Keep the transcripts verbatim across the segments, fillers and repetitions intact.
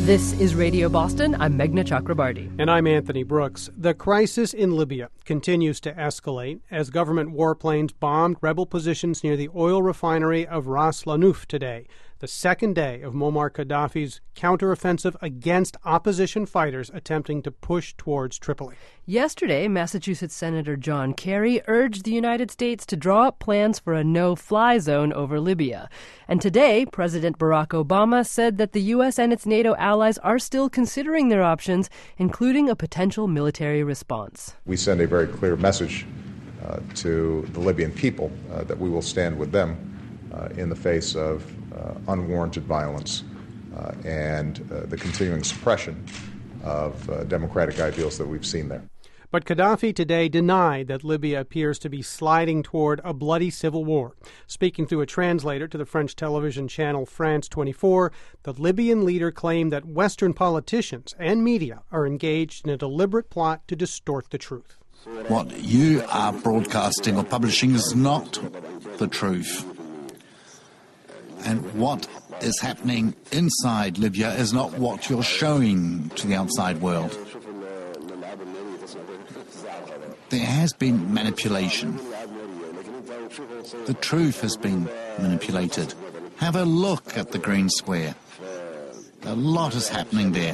This is Radio Boston. I'm Meghna Chakrabarti. And I'm Anthony Brooks. The crisis in Libya continues to escalate as government warplanes bombed rebel positions near the oil refinery of Ras Lanuf today, the second day of Muammar Gaddafi's counteroffensive against opposition fighters attempting to push towards Tripoli. Yesterday, Massachusetts Senator John Kerry urged the United States to draw up plans for a no-fly zone over Libya. And today, President Barack Obama said that the U S and its NATO allies are still considering their options, including a potential military response. We send a very clear message uh, to the Libyan people uh, that we will stand with them uh, in the face of uh, unwarranted violence uh, and uh, the continuing suppression of uh, democratic ideals that we've seen there. But Gaddafi today denied that Libya appears to be sliding toward a bloody civil war. Speaking through a translator to the French television channel France twenty-four, the Libyan leader claimed that Western politicians and media are engaged in a deliberate plot to distort the truth. What you are broadcasting or publishing is not the truth. And what is happening inside Libya is not what you're showing to the outside world. There has been manipulation. The truth has been manipulated. Have a look at the Green Square. A lot is happening there.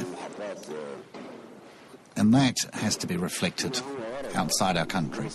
And that has to be reflected outside our country.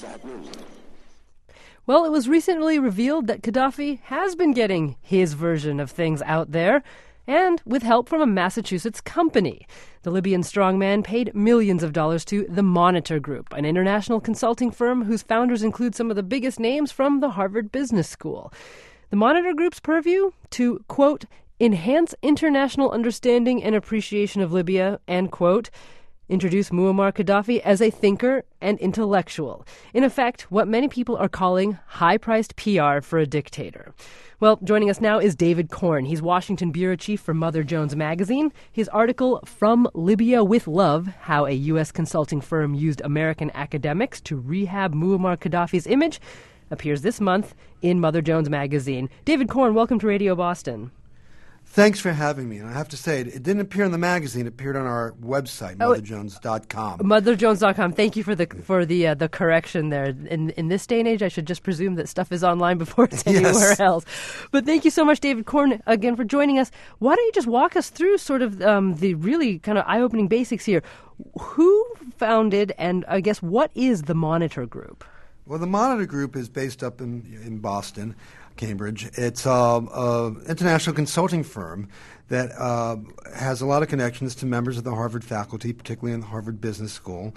Well, it was recently revealed that Gaddafi has been getting his version of things out there, and with help from a Massachusetts company. The Libyan strongman paid millions of dollars to the Monitor Group, an international consulting firm whose founders include some of the biggest names from the Harvard Business School. The Monitor Group's purview? To, quote, enhance international understanding and appreciation of Libya, and, quote, introduce Muammar Gaddafi as a thinker and intellectual. In effect, what many people are calling high-priced P R for a dictator. Well, joining us now is David Corn. He's Washington bureau chief for Mother Jones Magazine. His article, From Libya with Love, How a U S Consulting Firm Used American Academics to Rehab Muammar Gaddafi's Image, appears this month in Mother Jones Magazine. David Corn, welcome to Radio Boston. Thanks for having me. And I have to say, it didn't appear in the magazine. It appeared on our website, oh, mother jones dot com. mother jones dot com. Thank you for the for the uh, the correction there. In in this day and age, I should just presume that stuff is online before it's anywhere yes. else. But thank you so much, David Corn, again for joining us. Why don't you just walk us through sort of um, the really kind of eye-opening basics here? Who founded and I guess what is the Monitor Group? Well, the Monitor Group is based up in in Boston, Cambridge. It's an uh, international consulting firm that uh, has a lot of connections to members of the Harvard faculty, particularly in the Harvard Business School.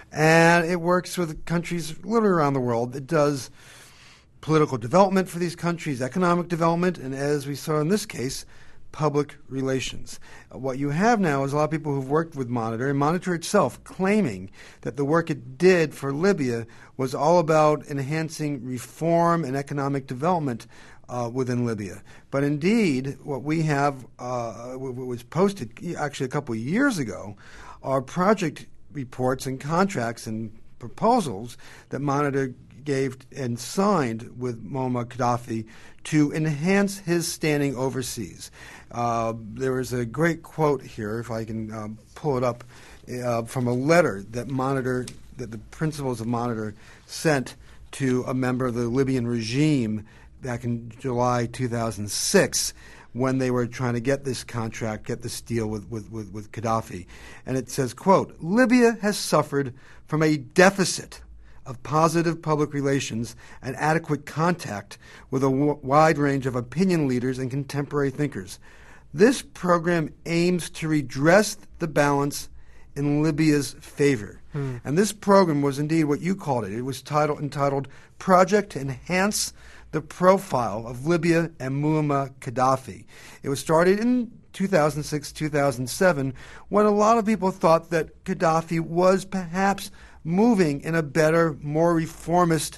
And it works with countries literally around the world. It does political development for these countries, economic development, and as we saw in this case, public relations. Uh, what you have now is a lot of people who've worked with Monitor, and Monitor itself claiming that the work it did for Libya was all about enhancing reform and economic development uh, within Libya. But indeed, what we have, uh, what was posted actually a couple of years ago, are project reports and contracts and proposals that Monitor gave and signed with Muammar Gaddafi to enhance his standing overseas. Uh, there is a great quote here, if I can um, pull it up, uh, from a letter that Monitor, that the principals of Monitor sent to a member of the Libyan regime back in July two thousand six when they were trying to get this contract, get this deal with, with, with, with Gaddafi. And it says, quote, Libya has suffered from a deficit of positive public relations and adequate contact with a w- wide range of opinion leaders and contemporary thinkers. This program aims to redress the balance in Libya's favor. Hmm. And this program was indeed what you called it. It was titled, entitled Project to Enhance the Profile of Libya and Muammar Gaddafi. It was started in two thousand six, two thousand seven, when a lot of people thought that Gaddafi was perhaps moving in a better, more reformist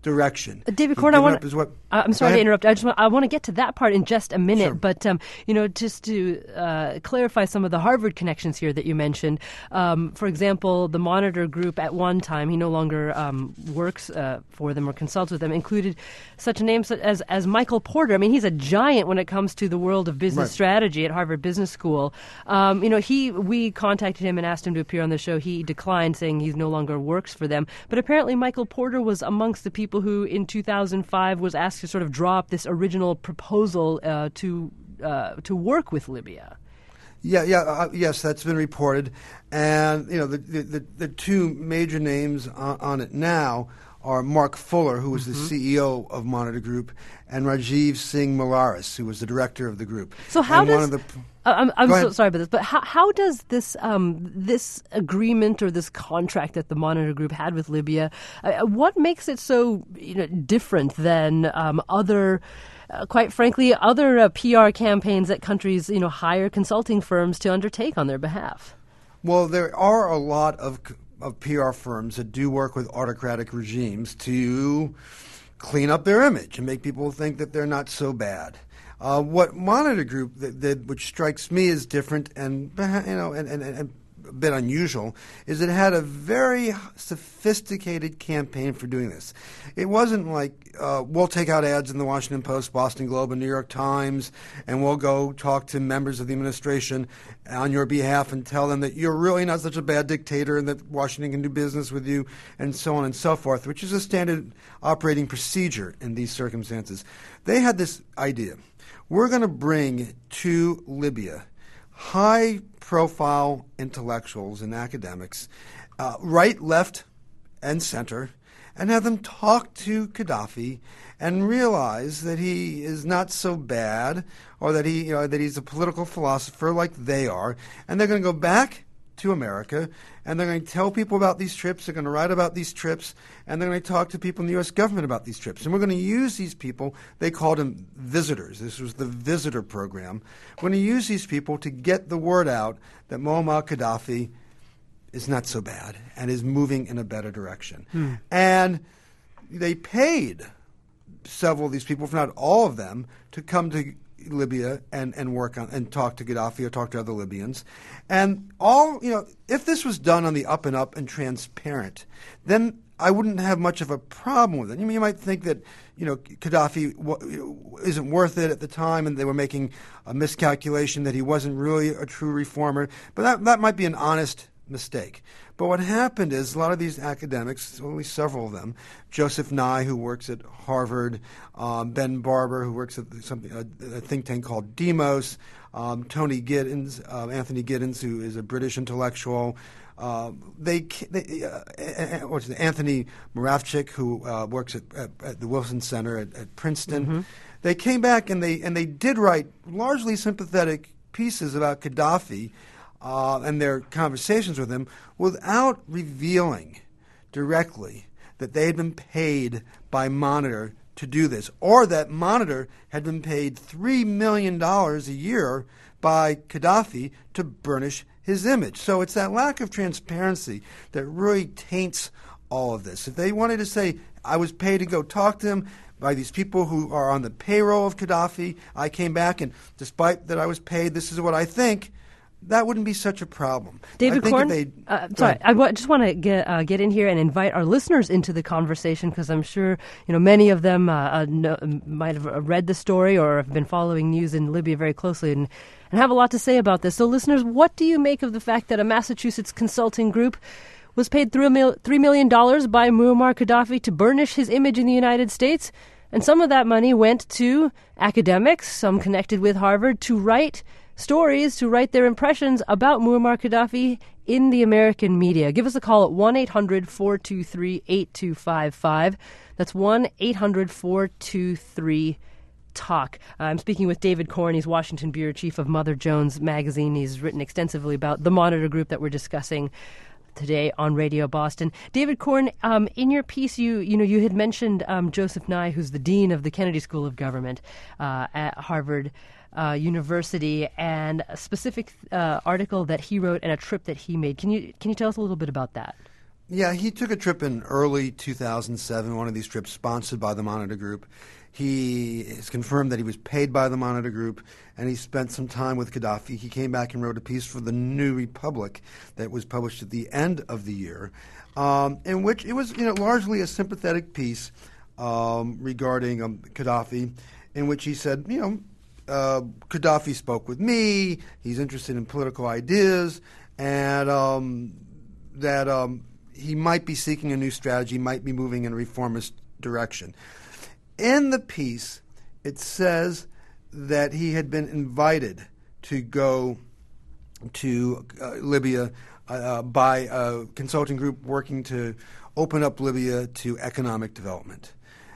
direction. Uh, David He's Corn, I given want up his what- Uh, I'm Go sorry to ahead. interrupt. I just want, I want to get to that part in just a minute, Sure. but um, you know, just to uh, clarify some of the Harvard connections here that you mentioned. Um, for example, the Monitor Group at one time, he no longer um, works uh, for them or consults with them, included such names as as Michael Porter. I mean, he's a giant when it comes to the world of business Right. strategy at Harvard Business School. Um, you know, he we contacted him and asked him to appear on the show. He declined, saying he no longer works for them. But apparently, Michael Porter was amongst the people who, in two thousand five, was asked to sort of draw up this original proposal uh, to uh, to work with Libya. Yeah, yeah, uh, yes, that's been reported, and you know the the, the, the two major names on, on it now are Mark Fuller, who was Mm-hmm. the C E O of Monitor Group, and Rajiv Singh Malaris, who was the director of the group. So how and does one of the, uh, I'm, I'm Go so ahead. sorry about this, but how how does this um, this agreement or this contract that the Monitor Group had with Libya, uh, what makes it so you know different than um, other? Uh, quite frankly, other uh, P R campaigns that countries, you know, hire consulting firms to undertake on their behalf. Well, there are a lot of c- of P R firms that do work with autocratic regimes to clean up their image and make people think that they're not so bad. Uh, what Monitor Group th- did, which strikes me as different and you know and, and, and a bit unusual, is it had a very sophisticated campaign for doing this. It wasn't like uh, we'll take out ads in the Washington Post, Boston Globe, and New York Times, and we'll go talk to members of the administration on your behalf and tell them that you're really not such a bad dictator and that Washington can do business with you, and so on and so forth, which is a standard operating procedure in these circumstances. They had this idea. We're going to bring to Libya high-profile intellectuals and academics, uh, right, left, and center, and have them talk to Gaddafi and realize that he is not so bad, or that he, you know, that he's a political philosopher like they are, and they're going to go back to America, and they're going to tell people about these trips, they're going to write about these trips, and they're going to talk to people in the U S government about these trips. And we're going to use these people, they called them visitors. This was the visitor program. We're going to use these people to get the word out that Muammar Gaddafi is not so bad and is moving in a better direction. Hmm. And they paid several of these people, if not all of them, to come to Libya and, and work on and talk to Gaddafi or talk to other Libyans. And all, you know, if this was done on the up and up and transparent, then I wouldn't have much of a problem with it. You, mean, you might think that, you know, Gaddafi w- isn't worth it at the time and they were making a miscalculation that he wasn't really a true reformer, but that, that might be an honest mistake. But what happened is a lot of these academics, only several of them, Joseph Nye, who works at Harvard, um, Ben Barber, who works at something, a, a think tank called Demos, um, Tony Giddens, uh, Anthony Giddens, who is a British intellectual. Uh, they, they uh, what's it, Anthony Moravchik, who uh, works at, at, at the Wilson Center at, at Princeton. Mm-hmm. They came back and they and they did write largely sympathetic pieces about Gaddafi. Uh, and their conversations with him without revealing directly that they had been paid by Monitor to do this, or that Monitor had been paid three million dollars a year by Gaddafi to burnish his image. So it's that lack of transparency that really taints all of this. If they wanted to say, I was paid to go talk to him by these people who are on the payroll of Gaddafi, I came back and despite that I was paid, this is what I think, that wouldn't be such a problem. David Corn, uh, sorry, I w- just want to get uh, get in here and invite our listeners into the conversation because I'm sure you know many of them uh, uh, know, might have read the story or have been following news in Libya very closely and, and have a lot to say about this. So, listeners, what do you make of the fact that a Massachusetts consulting group was paid three million dollars by Muammar Gaddafi to burnish his image in the United States? And some of that money went to academics, some connected with Harvard, to write stories, to write their impressions about Muammar Gaddafi in the American media. Give us a call at one eight hundred four two three eight two five five. That's one eight hundred four two three talk. Uh, I'm speaking with David Corn. He's Washington bureau chief of Mother Jones magazine. He's written extensively about the Monitor Group that we're discussing today on Radio Boston. David Corn, um, in your piece, you you know you had mentioned um, Joseph Nye, who's the dean of the Kennedy School of Government uh, at Harvard Uh, University, and a specific uh, article that he wrote and a trip that he made. Can you can you tell us a little bit about that? Yeah, he took a trip in early two thousand seven, one of these trips sponsored by the Monitor Group. He has confirmed that he was paid by the Monitor Group, and he spent some time with Gaddafi. He came back and wrote a piece for the New Republic that was published at the end of the year, um, in which it was, you know, largely a sympathetic piece um, regarding um, Gaddafi, in which he said, you know, uh, Gaddafi spoke with me. He's interested in political ideas, and um, that um, he might be seeking a new strategy, might be moving in a reformist direction. In the piece, it says that he had been invited to go to uh, Libya uh, by a consulting group working to open up Libya to economic development.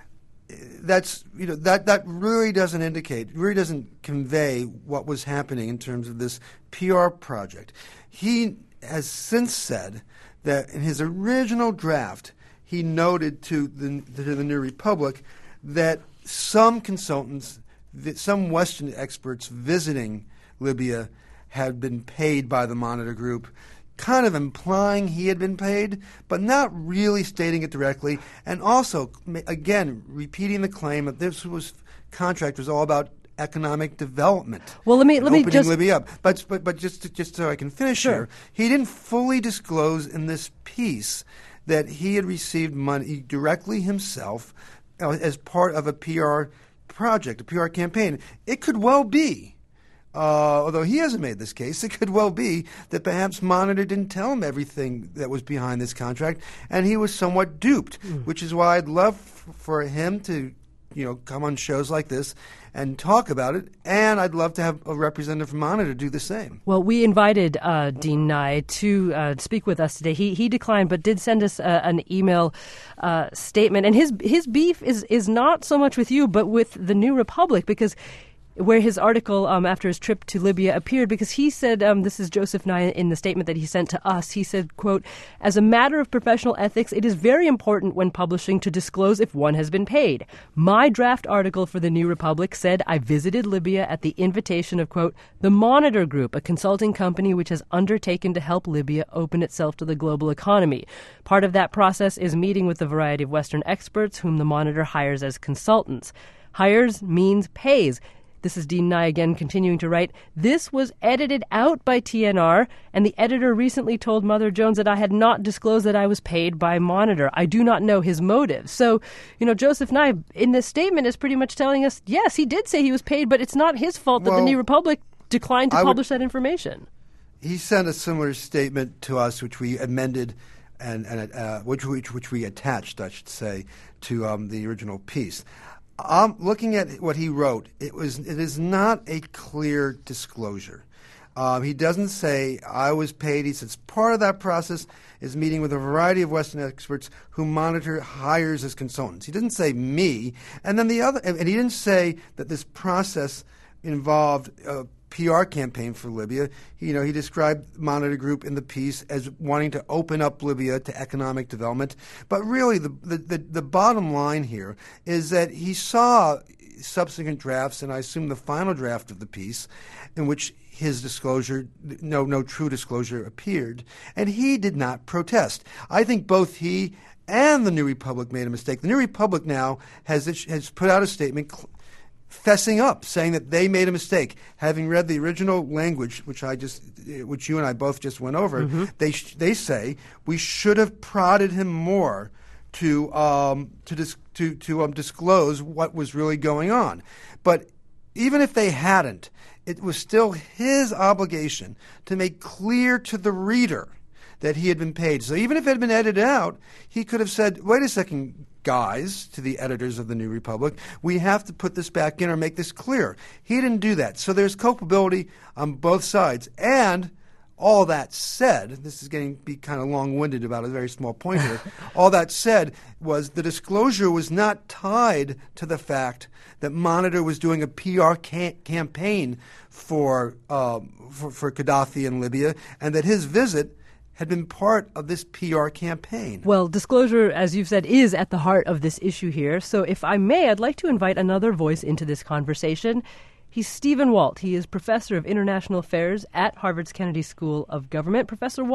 That's, you know, that, that really doesn't indicate, really doesn't convey what was happening in terms of this P R project. He has since said that in his original draft, he noted to the, to the New Republic that some consultants, some Western experts visiting Libya had been paid by the Monitor Group, kind of implying he had been paid, but not really stating it directly, and also, again, repeating the claim that this was contract was all about economic development. Well, let me let me opening just Libya up. But but but just to, just so I can finish Sure. here, he didn't fully disclose in this piece that he had received money directly himself as part of a P R project, a P R campaign. It could well be, uh, although he hasn't made this case, it could well be that perhaps Monitor didn't tell him everything that was behind this contract, and he was somewhat duped, mm. which is why I'd love f- for him to, you know, come on shows like this and talk about it, and I'd love to have a representative from Monitor do the same. Well, we invited uh, Dean Nye to uh, speak with us today. He he declined, but did send us uh, an email uh, statement. And his his beef is is not so much with you, but with the New Republic, because where his article um, after his trip to Libya appeared, because he said, um, this is Joseph Nye in the statement that he sent to us, he said, quote, "As a matter of professional ethics, it is very important when publishing to disclose if one has been paid. My draft article for the New Republic said I visited Libya at the invitation of, quote, the Monitor Group, a consulting company which has undertaken to help Libya open itself to the global economy. Part of that process is meeting with a variety of Western experts whom the Monitor hires as consultants. Hires means pays." This is Dean Nye again continuing to write, "This was edited out by T N R, and the editor recently told Mother Jones that I had not disclosed that I was paid by Monitor. I do not know his motives." So, you know, Joseph Nye, in this statement, is pretty much telling us, yes, he did say he was paid, but it's not his fault that well, the New Republic declined to I publish would, that information. He sent a similar statement to us, which we amended and, and uh, which, which, which we attached, I should say, to um, the original piece. Um, looking at what he wrote, it was it is not a clear disclosure. Um, he doesn't say, I was paid. He says part of that process is meeting with a variety of Western experts who Monitor hires as consultants. He didn't say me. And then the other, and he didn't say that this process involved a P R campaign for Libya. He, you know, he described Monitor Group in the piece as wanting to open up Libya to economic development. But really, the, the, the, the bottom line here is that he saw subsequent drafts, and I assume the final draft of the piece, in which his disclosure, no, no true disclosure appeared, and he did not protest. I think both he and the New Republic made a mistake. The New Republic now has has put out a statement cl- fessing up, saying that they made a mistake. Having read the original language, which I just, which you and I both just went over, mm-hmm. they sh- they say we should have prodded him more to um, to dis- to to um, disclose what was really going on. But even if they hadn't, it was still his obligation to make clear to the reader that he had been paid. So even if it had been edited out, he could have said, "Wait a second, guys," to the editors of the New Republic, "we have to put this back in or make this clear." He didn't do that. So there's culpability on both sides. And all that said, this is getting be kind of long-winded about a very small point here. All that said was the disclosure was not tied to the fact that Monitor was doing a P R ca- campaign for, um, for for Gaddafi in Libya, and that his visit had been part of this P R campaign. Well, disclosure, as you've said, is at the heart of this issue here. So if I may, I'd like to invite another voice into this conversation. He's Stephen Walt. He is professor of international affairs at Harvard's Kennedy School of Government. Professor Walt,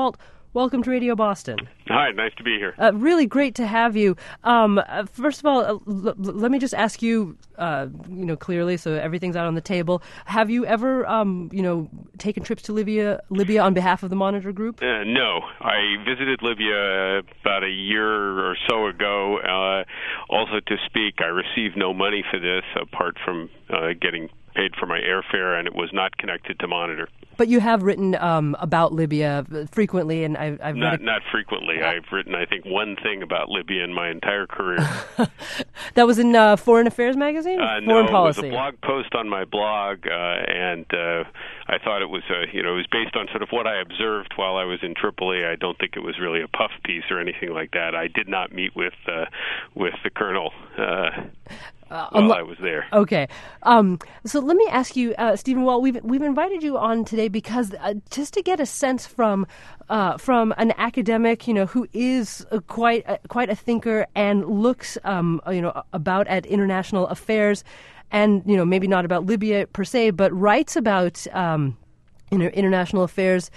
welcome to Radio Boston. Hi, nice to be here. Uh, really great to have you. Um, uh, first of all, uh, l- l- let me just ask you, uh, you know, clearly, so everything's out on the table. Have you ever, um, you know, taken trips to Libya, Libya on behalf of the Monitor Group? Uh, no, I visited Libya about a year or so ago. Uh, also, to speak, I received no money for this apart from uh, getting paid for my airfare, and it was not connected to Monitor. But you have written um, about Libya frequently, and I've, I've not read a... not frequently. I've written, I think, one thing about Libya in my entire career. That was in uh, Foreign Affairs magazine? Uh, Foreign no, Policy. It was a blog post on my blog, uh, and uh, I thought it was, uh, you know, it was based on sort of what I observed while I was in Tripoli. I don't think it was really a puff piece or anything like that. I did not meet with uh, with the colonel. Uh, Uh, while unlo- I was there. Okay. Um, so let me ask you, uh, Stephen Walt, we've, we've invited you on today because uh, just to get a sense from uh, from an academic, you know, who is uh, quite uh, quite a thinker and looks, um, you know, about at international affairs and, you know, maybe not about Libya per se, but writes about, um, you know, international affairs.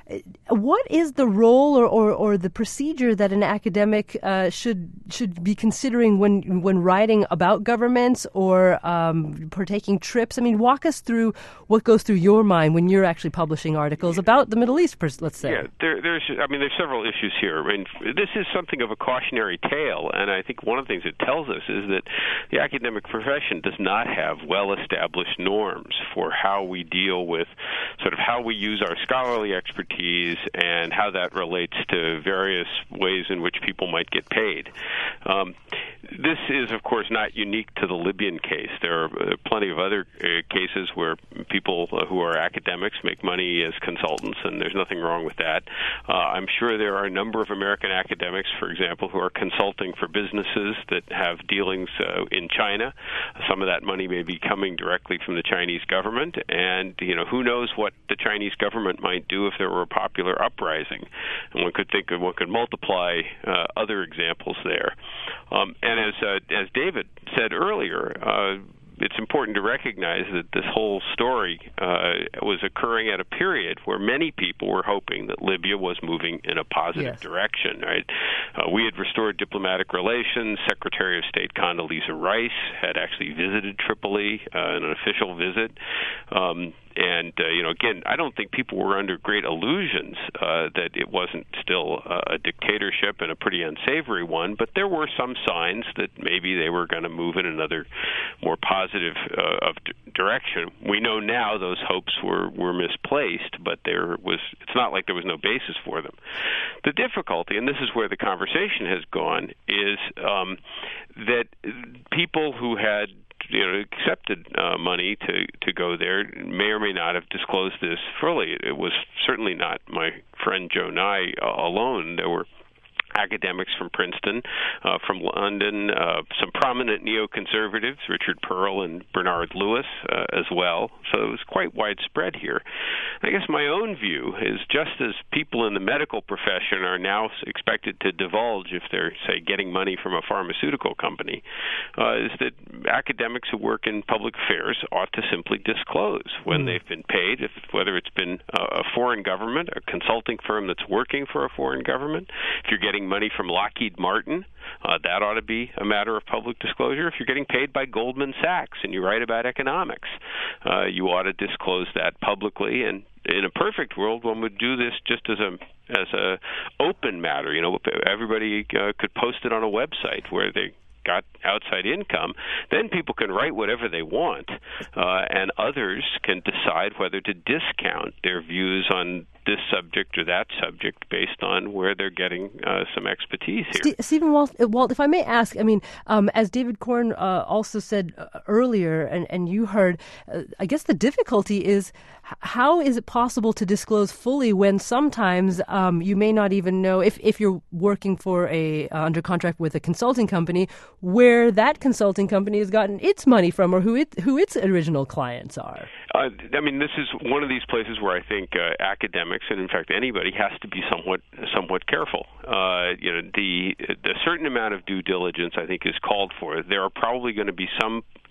What is the role or, or, or the procedure that an academic uh, should should be considering when when writing about governments or um, partaking trips? I mean, walk us through what goes through your mind when you're actually publishing articles about the Middle East, let's say. Yeah, there, there's. I mean, there's several issues here. I mean, this is something of a cautionary tale, and I think one of the things it tells us is that the academic profession does not have well-established norms for how we deal with sort of how we use our scholarly expertise and how that relates to various ways in which people might get paid. Um, this is, of course, not unique to the Libyan case. There are uh, plenty of other uh, cases where people uh, who are academics make money as consultants, and there's nothing wrong with that. Uh, I'm sure there are a number of American academics, for example, who are consulting for businesses that have dealings uh, in China. Some of that money may be coming directly from the Chinese government, and, you know, who knows what the Chinese government might do if there were a popular uprising. And one could think of, one could multiply uh, other examples there. Um, and as uh, as David said earlier, uh, it's important to recognize that this whole story uh, was occurring at a period where many people were hoping that Libya was moving in a positive yes. direction. Right? Uh, we had restored diplomatic relations. Secretary of State Condoleezza Rice had actually visited Tripoli uh, in an official visit. Um, And, uh, you know, again, I don't think people were under great illusions uh, that it wasn't still uh, a dictatorship and a pretty unsavory one, but there were some signs that maybe they were going to move in another more positive uh, of d- direction. We know now those hopes were, were misplaced, but there was it's not like there was no basis for them. The difficulty, and this is where the conversation has gone, is um, that people who had you know, accepted uh, money to, to go there may or may not have disclosed this fully. It was certainly not my friend Joe Nye uh, alone. There were academics from Princeton, uh, from London, uh, some prominent neoconservatives, Richard Pearl and Bernard Lewis, uh, as well. So it was quite widespread here. I guess my own view is just as people in the medical profession are now expected to divulge if they're, say, getting money from a pharmaceutical company, uh, is that academics who work in public affairs ought to simply disclose when mm. they've been paid, if, whether it's been a, a foreign government, a consulting firm that's working for a foreign government, if you're getting money from Lockheed Martin, uh, that ought to be a matter of public disclosure. If you're getting paid by Goldman Sachs and you write about economics, uh, you ought to disclose that publicly. And in a perfect world, one would do this just as a as a open matter. You know, everybody uh, could post it on a website where they got outside income. Then people can write whatever they want, uh, and others can decide whether to discount their views on this subject or that subject based on where they're getting uh, some expertise here. St- Stephen Walt, Walt, if I may ask, I mean, um, as David Corn uh, also said uh, earlier, and, and you heard, uh, I guess the difficulty is h- how is it possible to disclose fully when sometimes um, you may not even know, if, if you're working for a uh, under contract with a consulting company, where that consulting company has gotten its money from or who it who its original clients are. Uh, I mean, this is one of these places where I think uh, academics, and in fact anybody, has to be somewhat somewhat careful. Uh, you know, the a certain amount of due diligence I think is called for. There are probably going to be some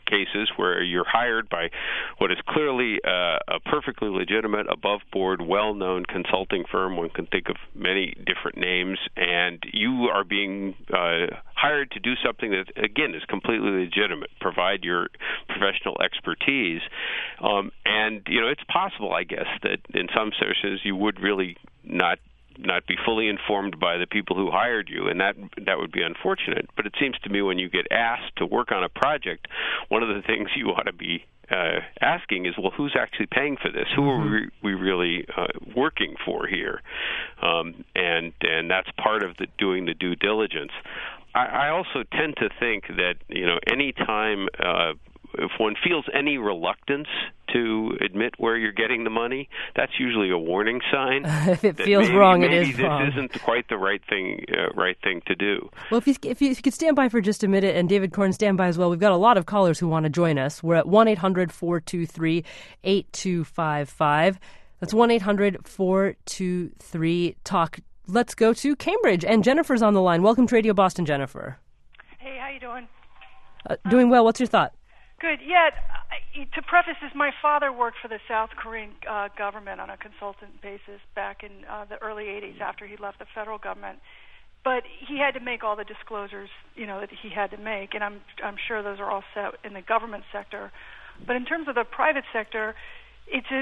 cases where you're hired by what is clearly uh, a perfectly legitimate, above-board, well-known consulting firm. One can think of many different names, and you are being uh, hired to do something that, again, is completely legitimate, provide your professional expertise. Um, and, you know, it's possible, I guess, that in some sources you would really not not be fully informed by the people who hired you, and that that would be unfortunate. But it seems to me when you get asked to work on a project, one of the things you ought to be uh, asking is, well, who's actually paying for this? Who mm-hmm. are we, we really uh, working for here? Um, and and that's part of the doing the due diligence. I, I also tend to think that, you know, any time uh, if one feels any reluctance to admit where you're getting the money, that's usually a warning sign. If it that feels maybe, wrong, maybe it is this wrong. isn't quite the right thing, uh, right thing to do. Well, if you, if you if you could stand by for just a minute, and David Corn, stand by as well. We've got a lot of callers who want to join us. We're at one eight hundred four two three eight two five five. That's one eight hundred four two three talk. Let's go to Cambridge, and Jennifer's on the line. Welcome to Radio Boston, Jennifer. Hey, how you doing? Uh, doing well. What's your thought? Good. Yeah, to preface this, my father worked for the South Korean uh, government on a consultant basis back in uh, the early eighties after he left the federal government. But he had to make all the disclosures, you know, that he had to make, and I'm I'm sure those are all set in the government sector. But in terms of the private sector, it's a,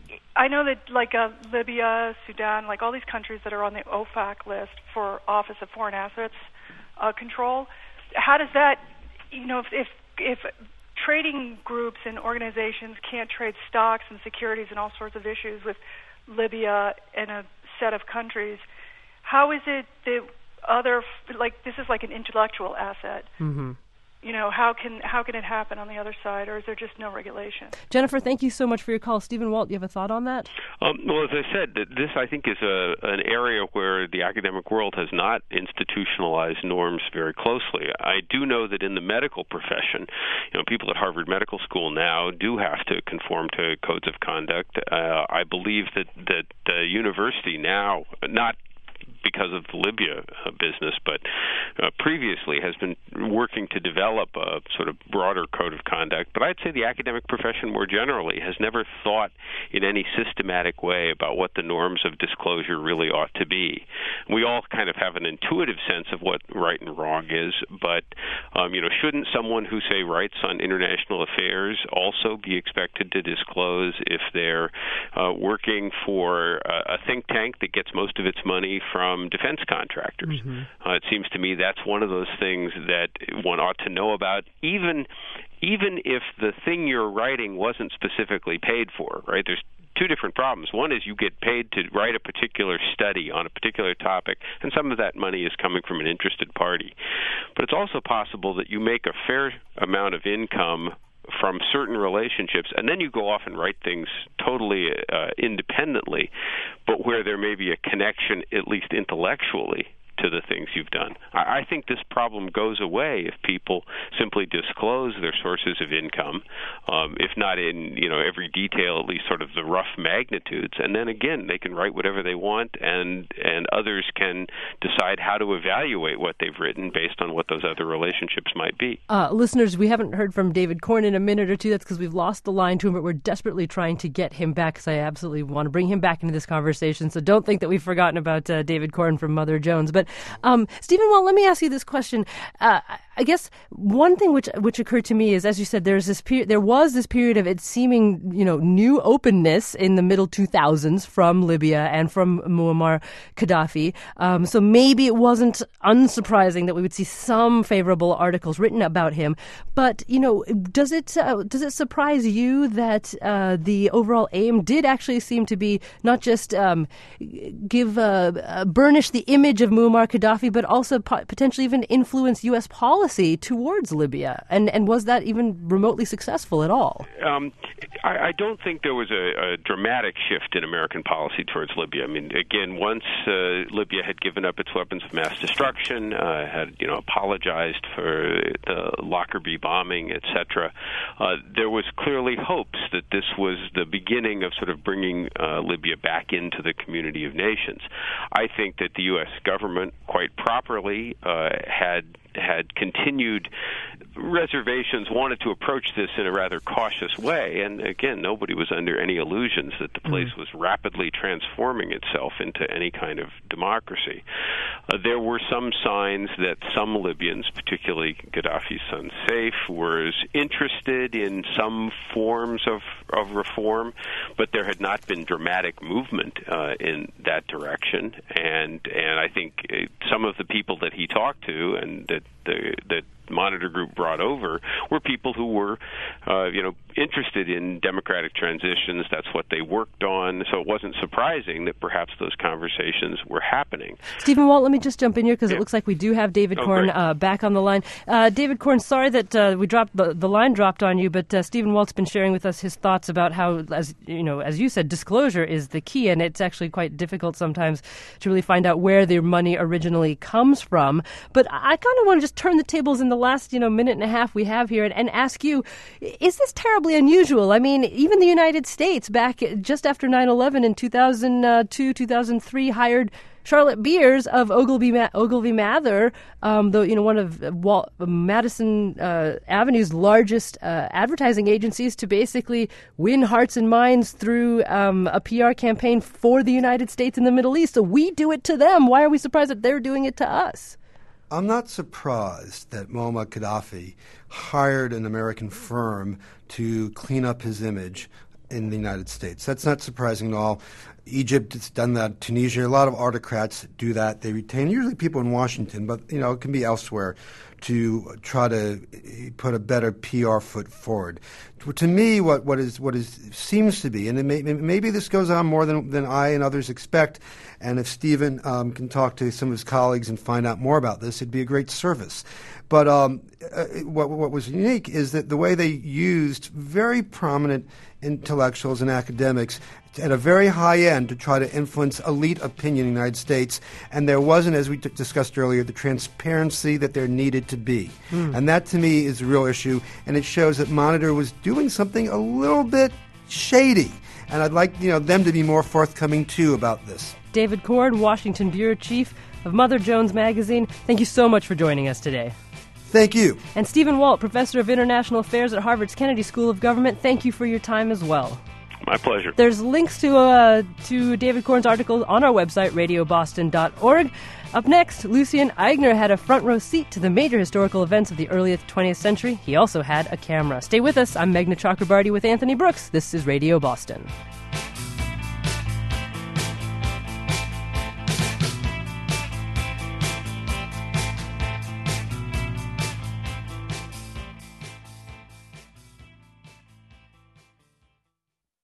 I know that like uh, Libya, Sudan, like all these countries that are on the O FAC list for Office of Foreign Assets uh, Control. How does that, you know, if if, if trading groups and organizations can't trade stocks and securities and all sorts of issues with Libya and a set of countries, how is it that other, like, this is like an intellectual asset? Mm-hmm. You know, how can how can it happen on the other side, or is there just no regulation? Jennifer, thank you so much for your call. Stephen Walt, do you have a thought on that? Um, well, as I said, this, I think, is a, an area where the academic world has not institutionalized norms very closely. I do know that in the medical profession, you know, people at Harvard Medical School now do have to conform to codes of conduct. Uh, I believe that, that the university now, not because of the Libya uh, business, but uh, previously has been working to develop a sort of broader code of conduct. But I'd say the academic profession more generally has never thought in any systematic way about what the norms of disclosure really ought to be. We all kind of have an intuitive sense of what right and wrong is, but um, you know, shouldn't someone who, say, writes on international affairs also be expected to disclose if they're uh, working for a, a think tank that gets most of its money from defense contractors? Mm-hmm. Uh, it seems to me that's one of those things that one ought to know about, even even if the thing you're writing wasn't specifically paid for, right? There's two different problems. One is you get paid to write a particular study on a particular topic, and some of that money is coming from an interested party. But it's also possible that you make a fair amount of income from certain relationships, and then you go off and write things totally uh, independently, but where there may be a connection, at least intellectually, to the things you've done. I, I think this problem goes away if people simply disclose their sources of income, um, if not in, you know, every detail, at least sort of the rough magnitudes. And then again, they can write whatever they want, and and others can decide how to evaluate what they've written based on what those other relationships might be. Uh, listeners, we haven't heard from David Corn in a minute or two. That's because we've lost the line to him, but we're desperately trying to get him back, because I absolutely want to bring him back into this conversation. So don't think that we've forgotten about uh, David Corn from Mother Jones. But Um, Stephen, well, let me ask you this question. Uh, I guess one thing which which occurred to me is, as you said, there's this period, there was this period of it seeming, you know, new openness in the middle two thousands from Libya and from Muammar Gaddafi. Um, so maybe it wasn't unsurprising that we would see some favorable articles written about him. But, you know, does it uh, does it surprise you that uh, the overall aim did actually seem to be not just um, give uh, uh, burnish the image of Muammar Gaddafi, but also po- potentially even influence U S policy towards Libya? And and was that even remotely successful at all? Um, I, I don't think there was a, a dramatic shift in American policy towards Libya. I mean, again, once uh, Libya had given up its weapons of mass destruction, uh, had you know apologized for the Lockerbie bombing, et cetera, uh, there was clearly hopes that this was the beginning of sort of bringing uh, Libya back into the community of nations. I think that the U S government, quite properly, uh, had had continued reservations wanted to approach this in a rather cautious way. And again, nobody was under any illusions that the place was rapidly transforming itself into any kind of democracy. Uh, there were some signs that some Libyans, particularly Gaddafi's son Saif, was interested in some forms of, of reform, but there had not been dramatic movement uh, in that direction. And and I think uh, some of the people that he talked to and that the that Monitor Group brought over were people who were, uh, you know, interested in democratic transitions. That's what they worked on. So it wasn't surprising that perhaps those conversations were happening. Stephen Walt, let me just jump in here because yeah. it looks like we do have David oh, Corn uh, back on the line. Uh, David Corn, sorry that uh, we dropped the, the line dropped on you, but uh, Stephen Walt's been sharing with us his thoughts about how, as you know, as you said, disclosure is the key, and it's actually quite difficult sometimes to really find out where their money originally comes from. But I kind of want to just turn the tables in the last, you know, minute and a half we have here and, and ask you, is this terribly unusual? I mean, even the United States back just after nine eleven in two thousand two, two thousand three hired Charlotte Beers of Ogilvy, Ogilvy Mather, um, the, you know, one of Walt, Madison uh, Avenue's largest uh, advertising agencies, to basically win hearts and minds through um, a P R campaign for the United States in the Middle East. So we do it to them. Why are we surprised that they're doing it to us? I'm not surprised that Muammar Gaddafi hired an American firm to clean up his image in the United States. That's not surprising at all. Egypt has done that. Tunisia, a lot of autocrats do that. They retain usually people in Washington, but you know it can be elsewhere to try to put a better P R foot forward. To me, what, what is what is seems to be, and it may, maybe this goes on more than, than I and others expect, and if Stephen um, can talk to some of his colleagues and find out more about this, it'd be a great service. But um, uh, what, what was unique is that the way they used very prominent intellectuals and academics at a very high end to try to influence elite opinion in the United States, and there wasn't, as we t- discussed earlier, the transparency that there needed to be. Mm. And that, to me, is a real issue, and it shows that Monitor was doing something a little bit shady. And I'd like you know them to be more forthcoming, too, about this. David Corn, Washington Bureau Chief of Mother Jones Magazine, thank you so much for joining us today. Thank you. And Stephen Walt, Professor of International Affairs at Harvard's Kennedy School of Government, thank you for your time as well. My pleasure. There's links to uh, to David Corn's articles on our website, radio boston dot org. Up next, Lucian Eigner had a front row seat to the major historical events of the early twentieth century. He also had a camera. Stay with us. I'm Meghna Chakrabarty with Anthony Brooks. This is Radio Boston.